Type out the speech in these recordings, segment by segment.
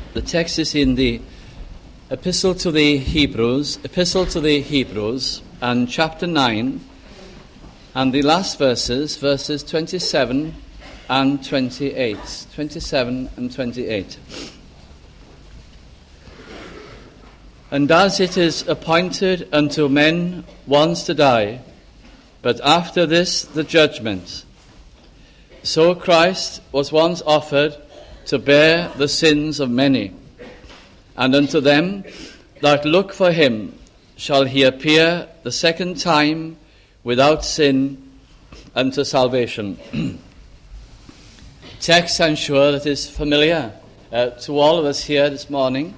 The text is in the Epistle to the Hebrews, and chapter 9, and the last verses 27 and 28. 27 and 28. And as it is appointed unto men once to die, but after this the judgment, so Christ was once offered to bear the sins of many, and unto them that look for him shall he appear the second time without sin unto salvation. Text, I'm sure, that is familiar to all of us here this morning,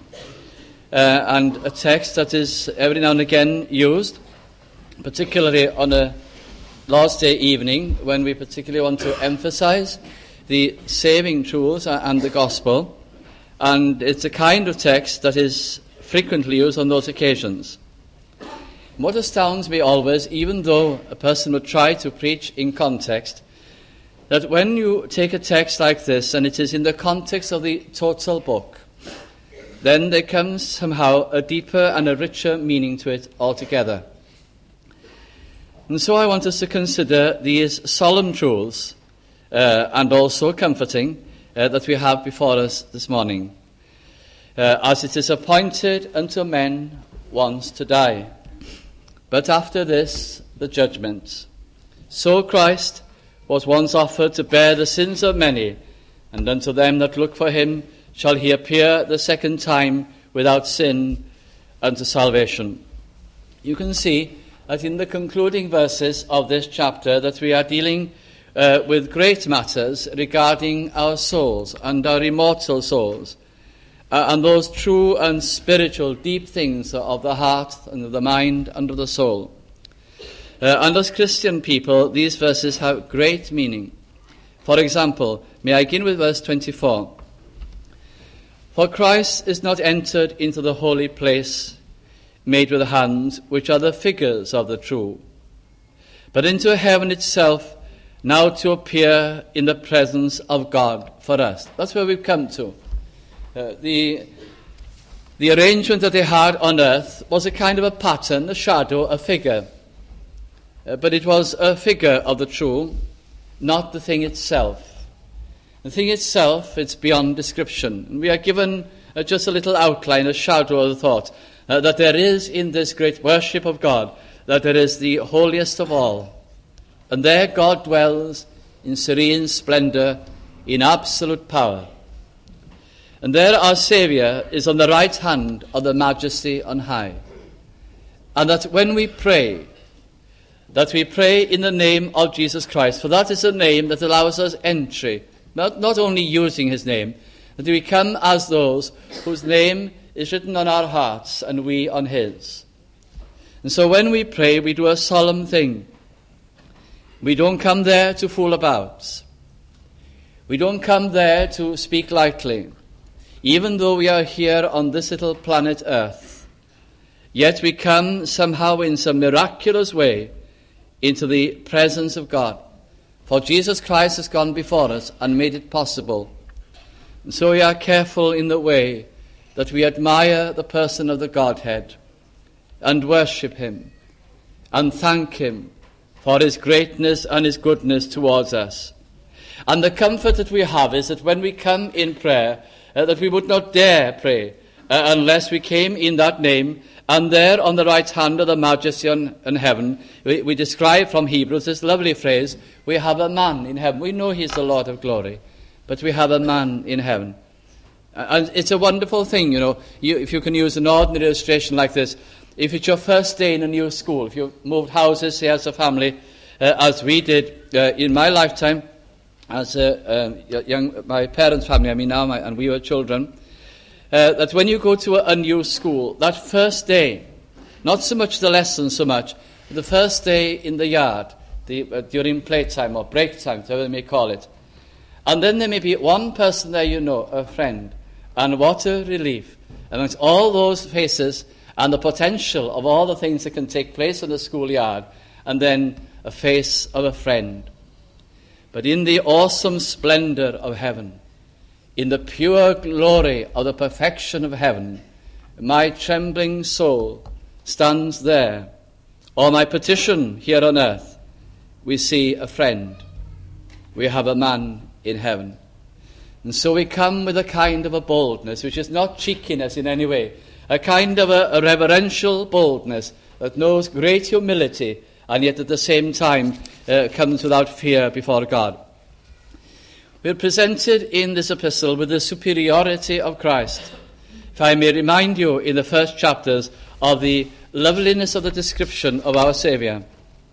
and a text that is every now and again used, particularly on a Lord's Day evening, when we particularly want to emphasize the saving truths and the gospel. And it's a kind of text that is frequently used on those occasions. What astounds me always, even though a person would try to preach in context, that when you take a text like this and it is in the context of the total book, then there comes somehow a deeper and a richer meaning to it altogether. And so I want us to consider these solemn truths and also comforting that we have before us this morning. As it is appointed unto men once to die, but after this the judgment. So Christ was once offered to bear the sins of many, and unto them that look for him shall he appear the second time without sin unto salvation. You can see that in the concluding verses of this chapter that we are dealing with great matters regarding our souls and our immortal souls, and those true and spiritual deep things of the heart and of the mind and of the soul. And as Christian people, these verses have great meaning. For example, may I begin with verse 24. For Christ is not entered into the holy place made with hands, which are the figures of the true, but into heaven itself, now to appear in the presence of God for us. That's where we've come to. The arrangement that they had on earth was a kind of a pattern, a shadow, a figure. But it was a figure of the true, not the thing itself. The thing itself, it's beyond description. And we are given just a little outline, a shadow of the thought, that there is in this great worship of God, that there is the holiest of all. And there God dwells in serene splendor, in absolute power. And there our Saviour is on the right hand of the Majesty on high. And that when we pray, that we pray in the name of Jesus Christ, for that is a name that allows us entry, not only using his name, that we come as those whose name is written on our hearts and we on his. And so when we pray, we do a solemn thing. We don't come there to fool about. We don't come there to speak lightly. Even though we are here on this little planet Earth, yet we come somehow in some miraculous way into the presence of God. For Jesus Christ has gone before us and made it possible. And so we are careful in the way that we admire the person of the Godhead and worship him and thank him for his greatness and his goodness towards us. And the comfort that we have is that when we come in prayer, that we would not dare pray unless we came in that name. And there on the right hand of the Majesty in heaven, we describe from Hebrews this lovely phrase, we have a man in heaven. We know he's the Lord of glory, but we have a man in heaven. And it's a wonderful thing, if you can use an ordinary illustration like this. If it's your first day in a new school, if you've moved houses, say, as a family, as we did in my lifetime, as my parents' family, and we were children, that when you go to a new school, that first day, not so much the lesson so much, the first day in the yard, during playtime or break time, whatever they may call it, and then there may be one person there a friend, and what a relief amongst all those faces and the potential of all the things that can take place in the schoolyard, and then a face of a friend. But in the awesome splendor of heaven, in the pure glory of the perfection of heaven, my trembling soul stands there. Or my petition here on earth, we see a friend. We have a man in heaven. And so we come with a kind of a boldness, which is not cheekiness in any way, a kind of a reverential boldness that knows great humility and yet at the same time comes without fear before God. We're presented in this epistle with the superiority of Christ. If I may remind you in the first chapters of the loveliness of the description of our Saviour.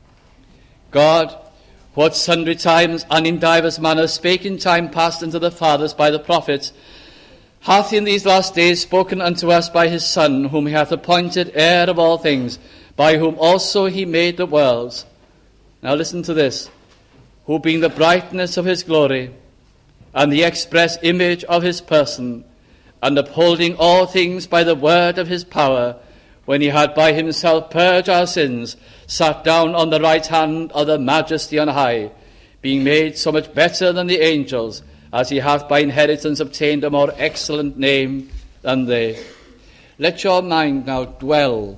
God, what sundry times and in divers manners spake in time past unto the fathers by the prophets, hath in these last days spoken unto us by his Son, whom he hath appointed heir of all things, by whom also he made the worlds. Now listen to this. Who being the brightness of his glory, and the express image of his person, and upholding all things by the word of his power, when he had by himself purged our sins, sat down on the right hand of the Majesty on high, being made so much better than the angels, as he hath by inheritance obtained a more excellent name than they. Let your mind now dwell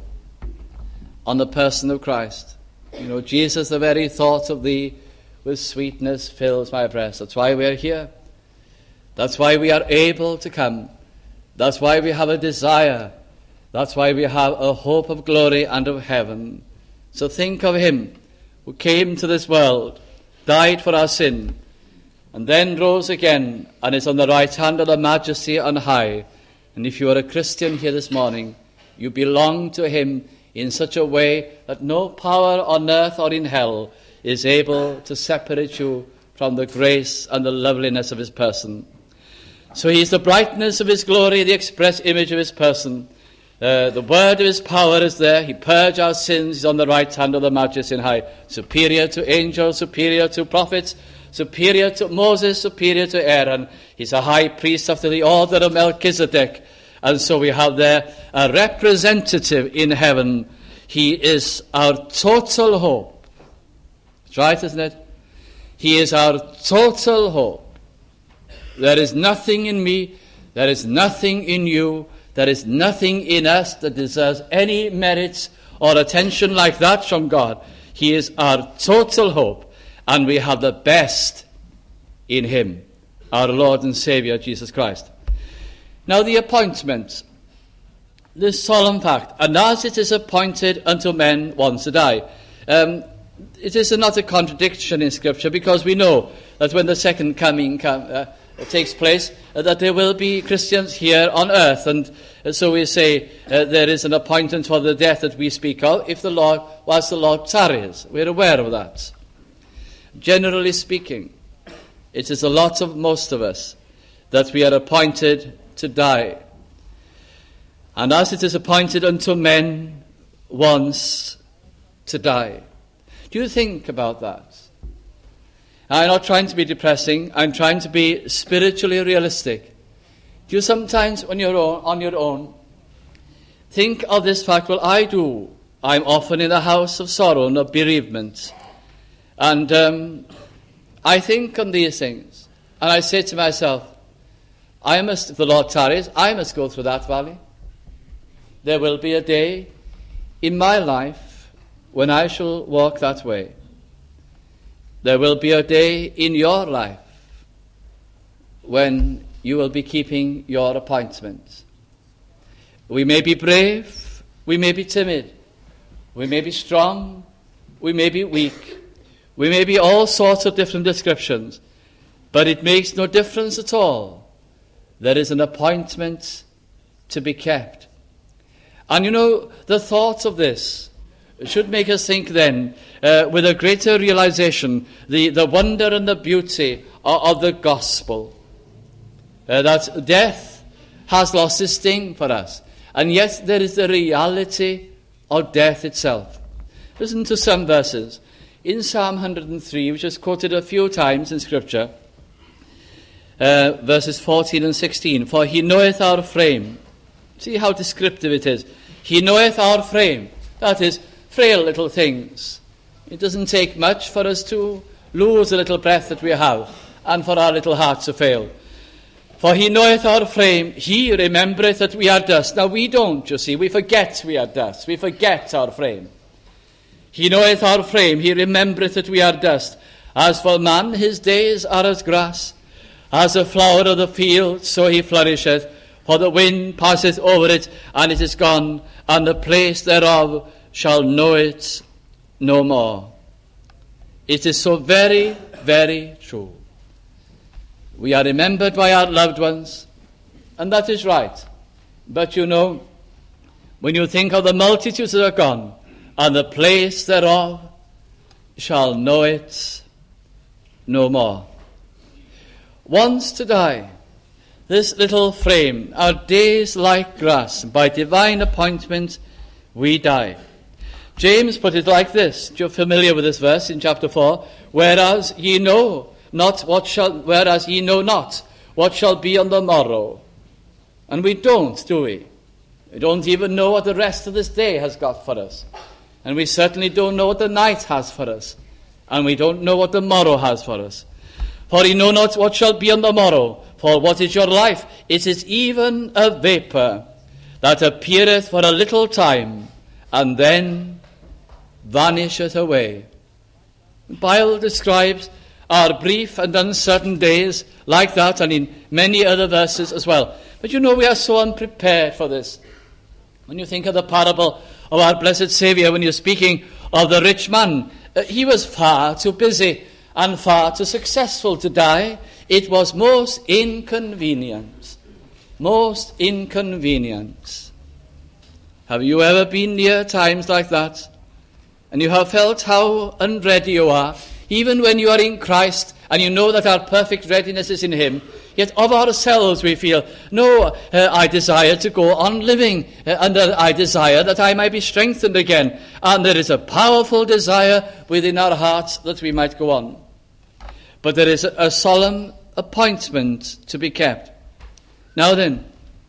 on the person of Christ. You know, Jesus, the very thought of thee with sweetness fills my breast. That's why we're here. That's why we are able to come. That's why we have a desire. That's why we have a hope of glory and of heaven. So think of him who came to this world, died for our sin, and then rose again and is on the right hand of the Majesty on high. And if you are a Christian here this morning, you belong to him in such a way that no power on earth or in hell is able to separate you from the grace and the loveliness of his person. So he is the brightness of his glory, the express image of his person. The word of his power is there. He purged our sins. He's on the right hand of the Majesty on high. Superior to angels, superior to prophets, superior to Moses, superior to Aaron. He's a high priest after the order of Melchizedek. And so we have there a representative in heaven. He is our total hope. That's right, isn't it? He is our total hope. There is nothing in me, there is nothing in you, there is nothing in us that deserves any merits or attention like that from God. He is our total hope, and we have the best in him, our Lord and Saviour, Jesus Christ. Now the appointment, this solemn fact, and as it is appointed unto men once to die. It is not a contradiction in Scripture, because we know that when the second coming takes place, that there will be Christians here on earth, and so we say there is an appointment for the death that we speak of, if the Lord tarries. We're aware of that. Generally speaking, it is the lot of most of us that we are appointed to die. And as it is appointed unto men once to die. Do you think about that? I'm not trying to be depressing. I'm trying to be spiritually realistic. Do you sometimes, when you're on your own, think of this fact? Well, I do. I'm often in a house of sorrow and of bereavement. And I think on these things. And I say to myself, if the Lord tarries, I must go through that valley. There will be a day in my life when I shall walk that way. There will be a day in your life when you will be keeping your appointment. We may be brave, we may be timid, we may be strong, we may be weak, we may be all sorts of different descriptions, but it makes no difference at all. There is an appointment to be kept. And you know, the thought of this should make us think then, with a greater realization, the wonder and the beauty of the gospel. That death has lost its sting for us. And yet there is the reality of death itself. Listen to some verses. In Psalm 103, which is quoted a few times in Scripture, verses 14 and 16. For he knoweth our frame. See how descriptive it is. He knoweth our frame. That is, frail little things. It doesn't take much for us to lose the little breath that we have and for our little hearts to fail. For he knoweth our frame, he remembereth that we are dust. Now we don't, you see, we forget we are dust. We forget our frame. He knoweth our frame, he remembereth that we are dust. As for man, his days are as grass. As the flower of the field, so he flourisheth. For the wind passeth over it, and it is gone, and the place thereof shall know it no more. It is so very, very true. We are remembered by our loved ones, and that is right. But you know, when you think of the multitudes that are gone, and the place thereof shall know it no more. Once to die, this little frame, our days like grass, by divine appointment we die. James put it like this. You're familiar with this verse in chapter 4. Whereas ye know not what shall be on the morrow. And we don't, do we? We don't even know what the rest of this day has got for us. And we certainly don't know what the night has for us. And we don't know what the morrow has for us. For ye know not what shall be on the morrow. For what is your life? It is even a vapour that appeareth for a little time, and then vanisheth away. The Bible describes our brief and uncertain days like that, and in many other verses as well. But you know, we are so unprepared for this. When you think of the parable of our blessed Saviour, when you're speaking of the rich man, he was far too busy and far too successful to die. It was most inconvenient. Most inconvenient. Have you ever been near times like that? And you have felt how unready you are, even when you are in Christ, and you know that our perfect readiness is in him. Yet of ourselves we feel, no, I desire to go on living, and I desire that I might be strengthened again. And there is a powerful desire within our hearts that we might go on. But there is a solemn appointment to be kept. Now then,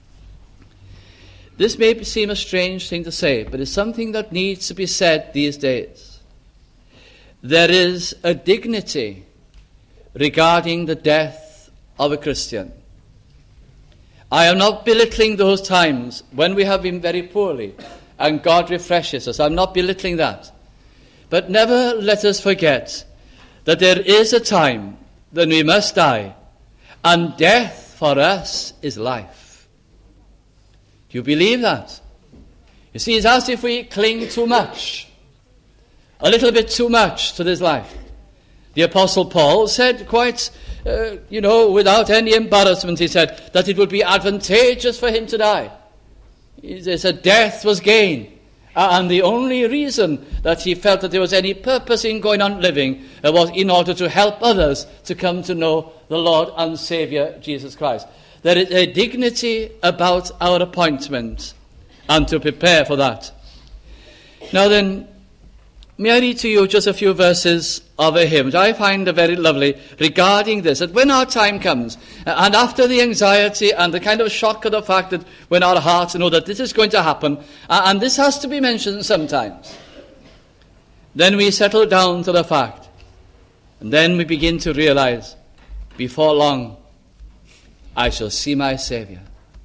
this may seem a strange thing to say, but it's something that needs to be said these days. There is a dignity regarding the death of a Christian. I am not belittling those times when we have been very poorly and God refreshes us. I'm not belittling that. But never let us forget that there is a time when we must die, and death for us is life. Do you believe that? You see, it's as if we cling too much, a little bit too much to this life. The Apostle Paul said quite, without any embarrassment, he said that it would be advantageous for him to die. He said death was gain. And the only reason that he felt that there was any purpose in going on living was in order to help others to come to know the Lord and Saviour Jesus Christ. There is a dignity about our appointment, and to prepare for that. Now then, may I read to you just a few verses of a hymn which I find very lovely regarding this, that when our time comes, and after the anxiety and the kind of shock of the fact that when our hearts know that this is going to happen, and this has to be mentioned sometimes, then we settle down to the fact, and then we begin to realize, before long, I shall see my Saviour.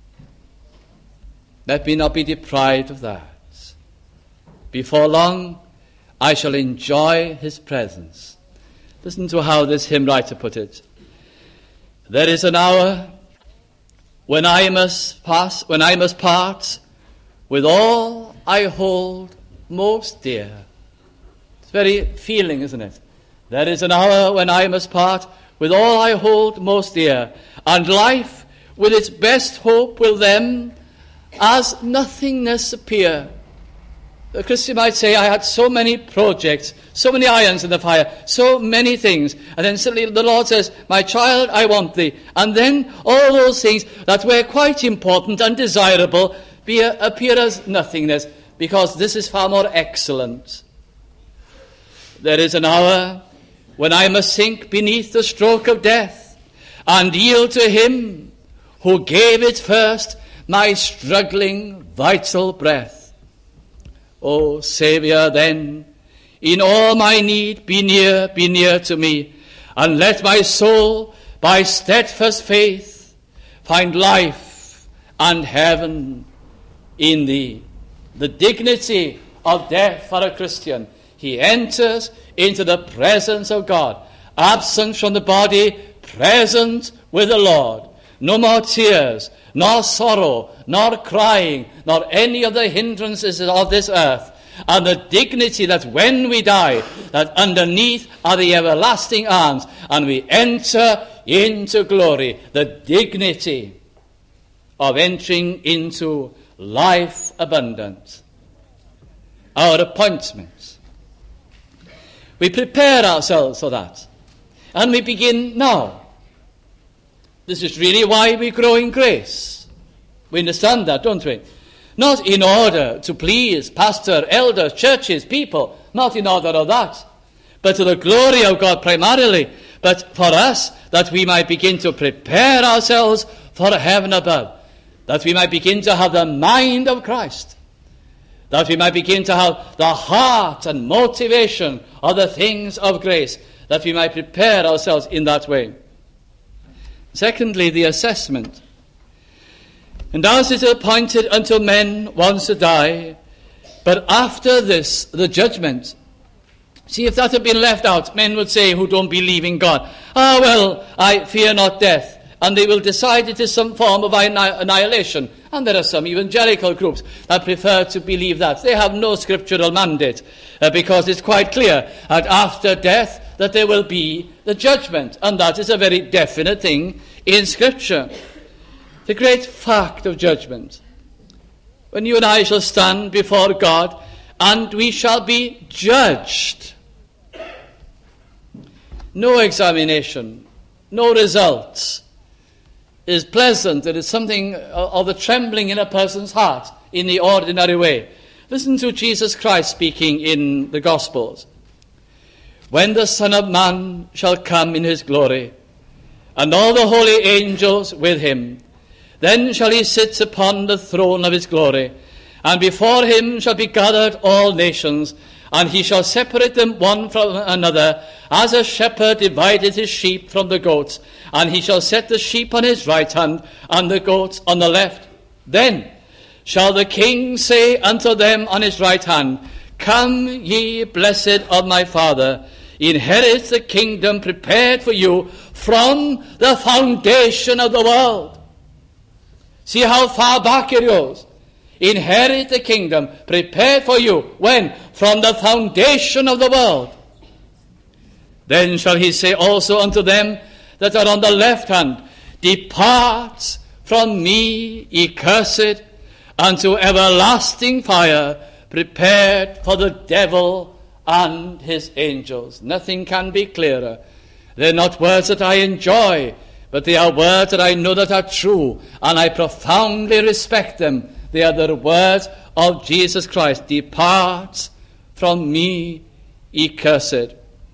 Let me not be deprived of that. Before long, I shall enjoy his presence. Listen to how this hymn writer put it. There is an hour when I must part with all I hold most dear. It's very feeling, isn't it? There is an hour when I must part with all I hold most dear, and life with its best hope will then as nothingness appear. A Christian might say, I had so many projects, so many irons in the fire, so many things. And then suddenly the Lord says, my child, I want thee. And then all those things that were quite important and desirable appear as nothingness, because this is far more excellent. There is an hour when I must sink beneath the stroke of death and yield to him who gave it first, my struggling vital breath. O Saviour, then, in all my need, be near to me, and let my soul, by steadfast faith, find life and heaven in thee. The dignity of death for a Christian. He enters into the presence of God, absent from the body, present with the Lord. No more tears, nor sorrow, nor crying, nor any of the hindrances of this earth. And the dignity that when we die, that underneath are the everlasting arms, and we enter into glory. The dignity of entering into life abundant. Our appointments. We prepare ourselves for that. And we begin now. This is really why we grow in grace. We understand that, don't we? Not in order to please pastor, elders, churches, people. Not in order of that. But to the glory of God primarily. But for us, that we might begin to prepare ourselves for heaven above. That we might begin to have the mind of Christ. That we might begin to have the heart and motivation of the things of grace. That we might prepare ourselves in that way. Secondly, the assessment. And as it is appointed unto men once to die, but after this, the judgment. See, if that had been left out, men would say, who don't believe in God, I fear not death. And they will decide it is some form of annihilation. And there are some evangelical groups that prefer to believe that. They have no scriptural mandate, because it's quite clear that after death that there will be the judgment. And that is a very definite thing in Scripture. The great fact of judgment. When you and I shall stand before God, and we shall be judged. No examination, no results is pleasant. It is something of the trembling in a person's heart in the ordinary way. Listen to Jesus Christ speaking in the Gospels. When the Son of Man shall come in his glory, and all the holy angels with him, then shall he sit upon the throne of his glory, and before him shall be gathered all nations, and he shall separate them one from another, as a shepherd divideth his sheep from the goats, and he shall set the sheep on his right hand, and the goats on the left. Then shall the King say unto them on his right hand, Come ye blessed of my Father, inherit the kingdom prepared for you from the foundation of the world. See how far back it goes. Inherit the kingdom prepared for you. When? From the foundation of the world. Then shall he say also unto them that are on the left hand, Depart from me, ye cursed, unto everlasting fire, prepared for the devil and his angels. Nothing can be clearer. They're not words that I enjoy, but they are words that I know that are true, and I profoundly respect them. They are the words of Jesus Christ. Depart from me, ye cursed.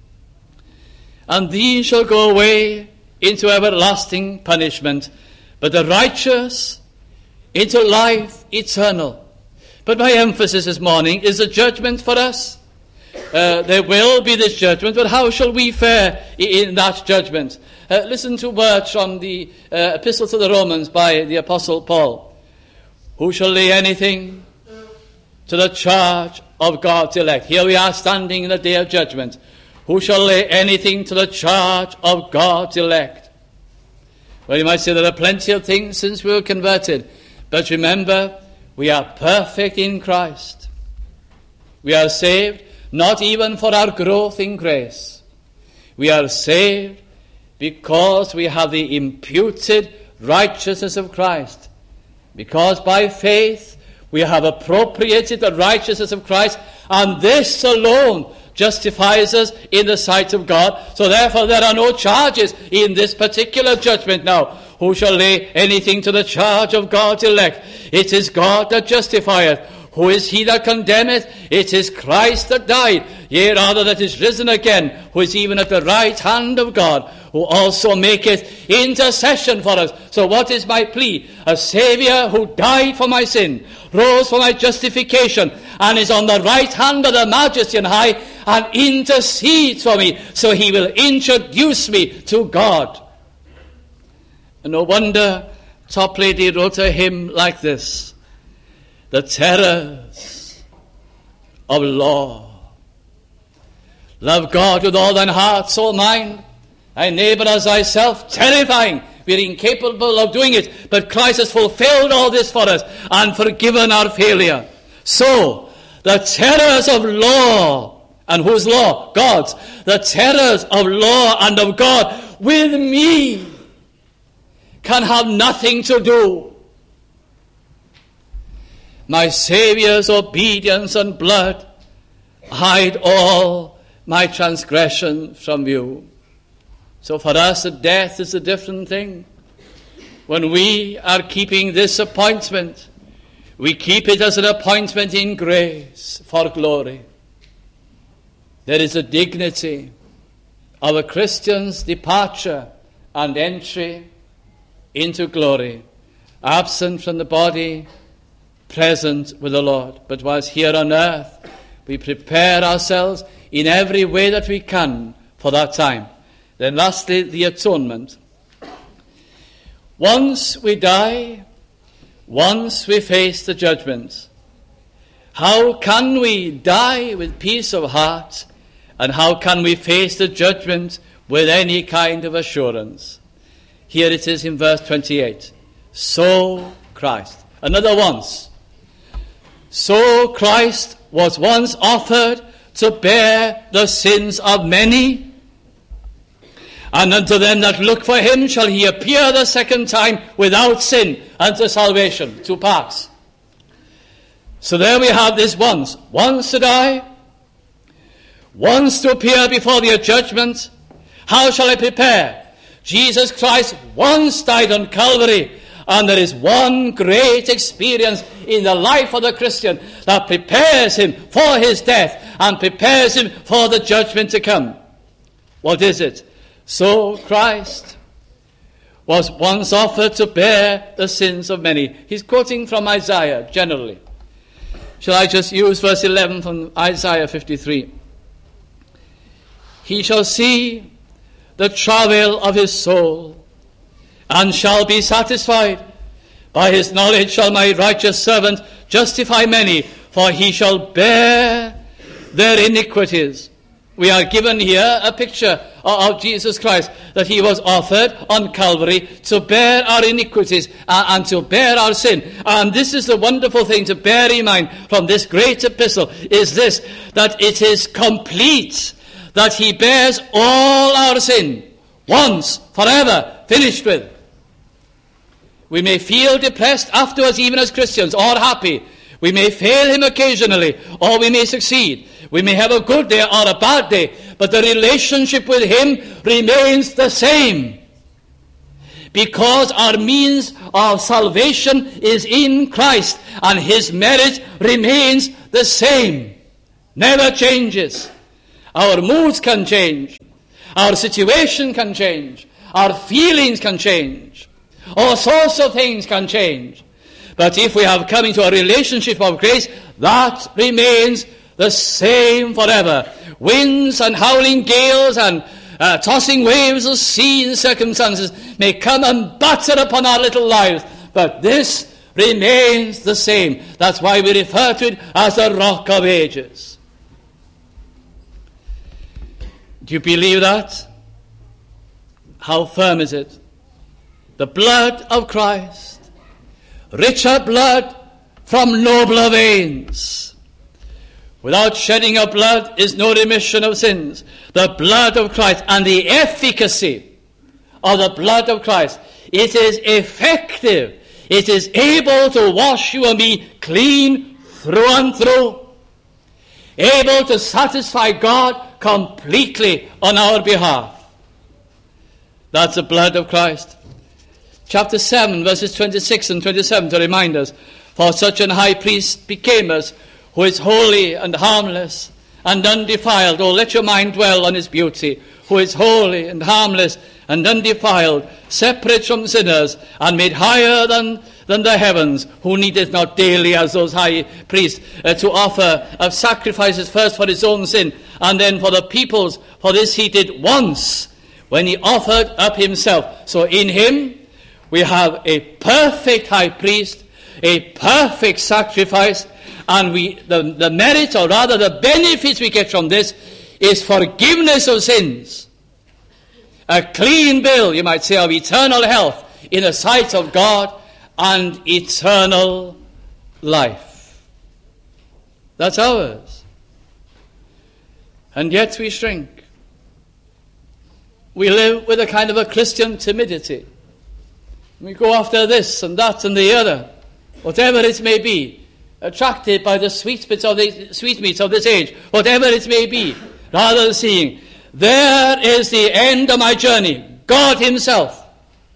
And these shall go away into everlasting punishment, but the righteous into life eternal. But my emphasis this morning is the judgment for us. There will be this judgment, but how shall we fare in that judgment? Listen to words from the Epistle to the Romans by the Apostle Paul. Who shall lay anything to the charge of God's elect? Here we are standing in the day of judgment. Who shall lay anything to the charge of God's elect? Well, you might say there are plenty of things since we were converted. But remember, we are perfect in Christ. We are saved not even for our growth in grace. We are saved because we have the imputed righteousness of Christ. Because by faith we have appropriated the righteousness of Christ, and this alone justifies us in the sight of God. So therefore there are no charges in this particular judgment now. Who shall lay anything to the charge of God's elect? It is God that justifieth. Who is he that condemneth? It is Christ that died, yea, rather that is risen again, who is even at the right hand of God, who also maketh intercession for us. So what is my plea? A Saviour who died for my sin, rose for my justification, and is on the right hand of the Majesty on high, and intercedes for me, so he will introduce me to God. And no wonder Toplady wrote a hymn like this: the terrors of law. Love God with all thine heart, soul, mind, thy neighbor as thyself. Terrifying. We're incapable of doing it, but Christ has fulfilled all this for us and forgiven our failure. So, the terrors of law, and whose law? God's. The terrors of law and of God with me can have nothing to do. My Saviour's obedience and blood hide all my transgression from view. So for us, the death is a different thing. When we are keeping this appointment, we keep it as an appointment in grace for glory. There is a dignity of a Christian's departure and entry into glory, absent from the body, present with the Lord. But whilst here on earth, we prepare ourselves in every way that we can for that time. Then lastly, the atonement. Once we die, once we face the judgment, how can we die with peace of heart, and how can we face the judgment with any kind of assurance? Here it is in verse 28. So Christ. Another once. So Christ was once offered to bear the sins of many, and unto them that look for him shall he appear the second time without sin unto salvation. Two parts. So there we have this once. Once to die, once to appear before the judgment. How shall I prepare? Jesus Christ once died on Calvary, and there is one great experience in the life of the Christian that prepares him for his death and prepares him for the judgment to come. What is it? So Christ was once offered to bear the sins of many. He's quoting from Isaiah generally. Shall I just use verse 11 from Isaiah 53? He shall see the travail of his soul, and shall be satisfied. By his knowledge shall my righteous servant justify many, for he shall bear their iniquities. We are given here a picture of Jesus Christ, that he was offered on Calvary to bear our iniquities and to bear our sin. And this is the wonderful thing to bear in mind from this great epistle, is this, that it is complete, that he bears all our sin, once, forever, finished with. We may feel depressed afterwards, even as Christians, or happy. We may fail him occasionally, or we may succeed. We may have a good day or a bad day, but the relationship with him remains the same. Because our means of salvation is in Christ, and his merit remains the same. Never changes. Our moods can change. Our situation can change. Our feelings can change. All sorts of things can change. But if we have come into a relationship of grace, that remains the same forever. Winds and howling gales and tossing waves of sea and circumstances may come and batter upon our little lives, but this remains the same. That's why we refer to it as the Rock of Ages. Do you believe that? How firm is it? The blood of Christ, richer blood from nobler veins. Without shedding of blood is no remission of sins. The blood of Christ and the efficacy of the blood of Christ, it is effective. It is able to wash you and me clean through and through, able to satisfy God completely on our behalf. That's the blood of Christ. Chapter 7, verses 26 and 27 to remind us, for such an high priest became us, who is holy and harmless and undefiled. Oh, let your mind dwell on his beauty, who is holy and harmless and undefiled, separate from sinners and made higher than the heavens, who needeth not daily, as those high priests, to offer of sacrifices, first for his own sin and then for the people's. For this he did once, when he offered up himself. So in him We have a perfect high priest, a perfect sacrifice, and the merit, or rather the benefits we get from this, is forgiveness of sins. A clean bill, you might say, of eternal health in the sight of God and eternal life. That's ours. And yet we shrink. We live with a kind of a Christian timidity. We go after this and that and the other, whatever it may be, attracted by the sweetmeats of this age, whatever it may be, rather than seeing, there is the end of my journey, God himself,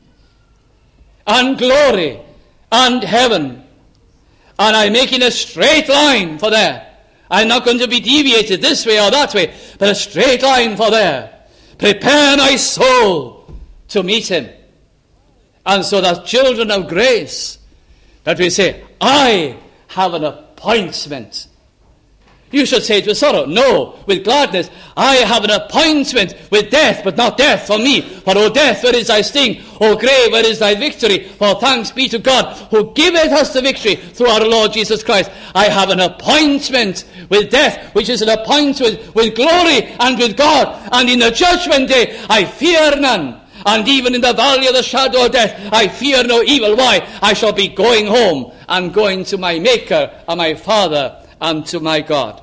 and glory, and heaven, and I'm making a straight line for there. I'm not going to be deviated this way or that way, but a straight line for there. Prepare my soul to meet him. And so that children of grace, that we say, I have an appointment. You should say it with sorrow. No, with gladness. I have an appointment with death, but not death for me. For, O death, where is thy sting? O grave, where is thy victory? For thanks be to God, who giveth us the victory through our Lord Jesus Christ. I have an appointment with death, which is an appointment with glory and with God. And in the judgment day, I fear none. And even in the valley of the shadow of death, I fear no evil. Why? I shall be going home and going to my Maker and my Father and to my God.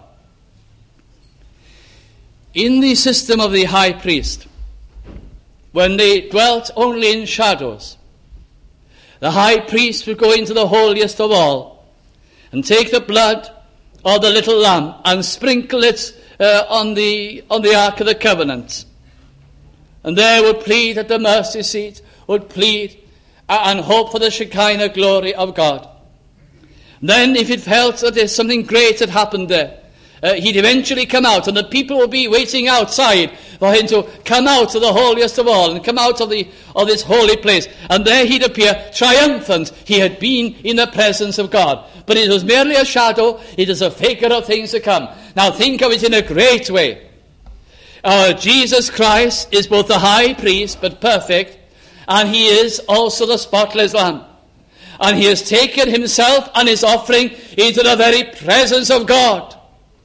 In the system of the high priest, when they dwelt only in shadows, the high priest would go into the holiest of all and take the blood of the little lamb and sprinkle it on the Ark of the Covenant. And there would plead at the mercy seat, would plead and hope for the Shekinah glory of God. Then if it felt that something great had happened there, he'd eventually come out, and the people would be waiting outside for him to come out of the holiest of all and come out of this holy place. And there he'd appear triumphant. He had been in the presence of God. But it was merely a shadow. It is a figure of things to come. Now think of it in a great way. Our Jesus Christ is both the high priest, but perfect, and he is also the spotless lamb. And he has taken himself and his offering into the very presence of God.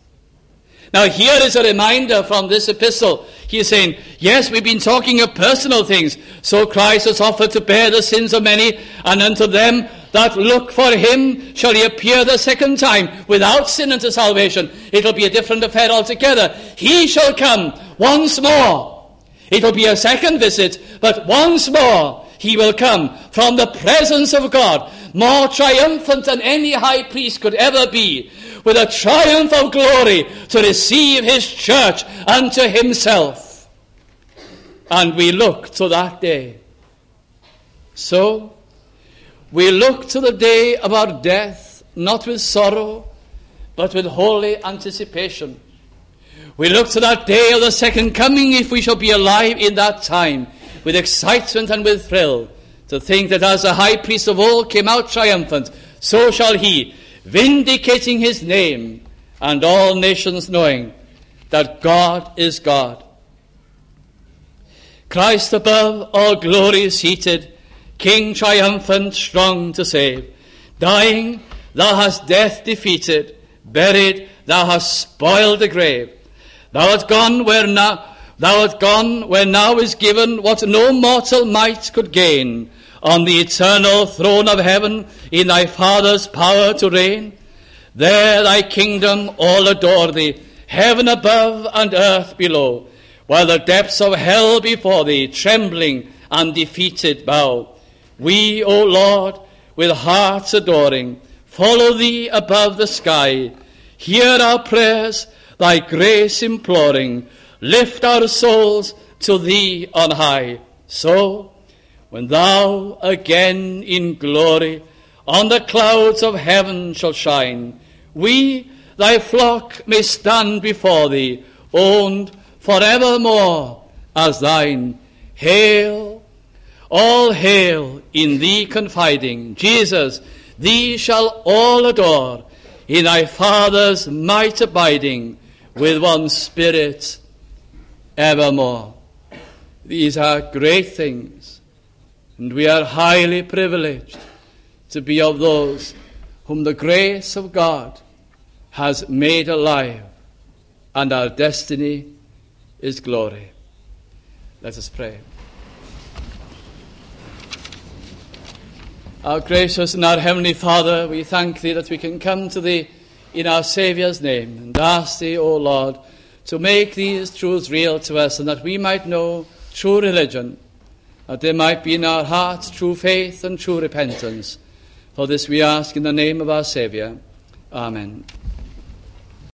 Now here is a reminder from this epistle. He is saying, yes, we've been talking of personal things. So Christ has offered to bear the sins of many, and unto them that look for him shall he appear the second time without sin unto salvation. It'll be a different affair altogether. He shall come once more. It'll be a second visit, but once more he will come from the presence of God, more triumphant than any high priest could ever be, with a triumph of glory to receive his church unto himself. And we look to that day. So, we look to the day of our death, not with sorrow, but with holy anticipation. We look to that day of the second coming, if we shall be alive in that time, with excitement and with thrill, to think that as the high priest of old came out triumphant, so shall he, vindicating his name, and all nations knowing that God is God. Christ above all glory seated, King triumphant, strong to save. Dying, thou hast death defeated. Buried, thou hast spoiled the grave. Thou art gone where now is given what no mortal might could gain. On the eternal throne of heaven, in thy Father's power to reign. There thy kingdom all adore thee, heaven above and earth below, while the depths of hell before thee, trembling and defeated bow. We, O Lord, with hearts adoring, follow thee above the sky. Hear our prayers, thy grace imploring. Lift our souls to thee on high. So, when thou again in glory on the clouds of heaven shall shine, we, thy flock, may stand before thee, owned forevermore as thine. Hail, all hail, in thee confiding. Jesus, thee shall all adore, in thy Father's might abiding, with one Spirit evermore. These are great things. And we are highly privileged to be of those whom the grace of God has made alive, and our destiny is glory. Let us pray. Our gracious and our heavenly Father, we thank Thee that we can come to Thee in our Saviour's name and ask Thee, O Lord, to make these truths real to us, and that we might know true religion, that there might be in our hearts true faith and true repentance. For this we ask in the name of our Saviour. Amen.